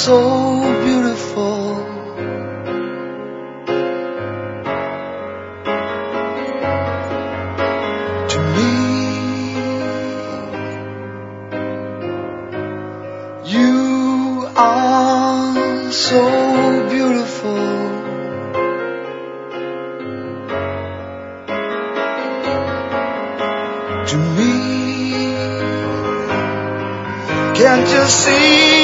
so beautiful. To me, you are so beautiful. To me, can't you see?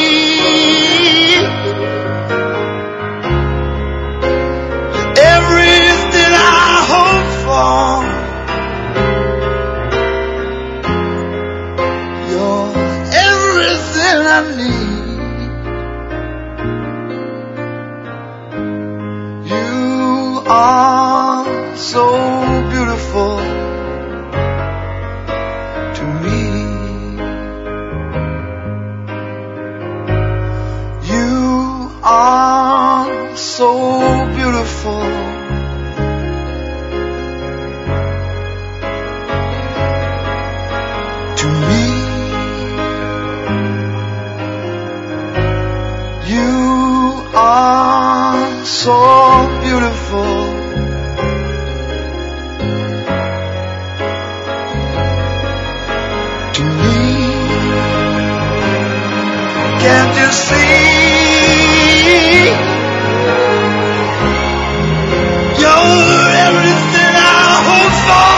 Everything I hope for, you're everything I need. You are so beautiful to me. You are so beautiful. To me, you are so beautiful. To me, can't you see? You're everything I hope for.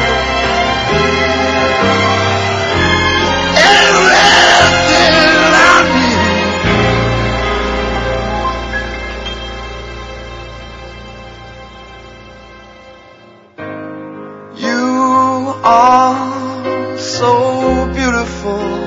Everything I need. You are so beautiful.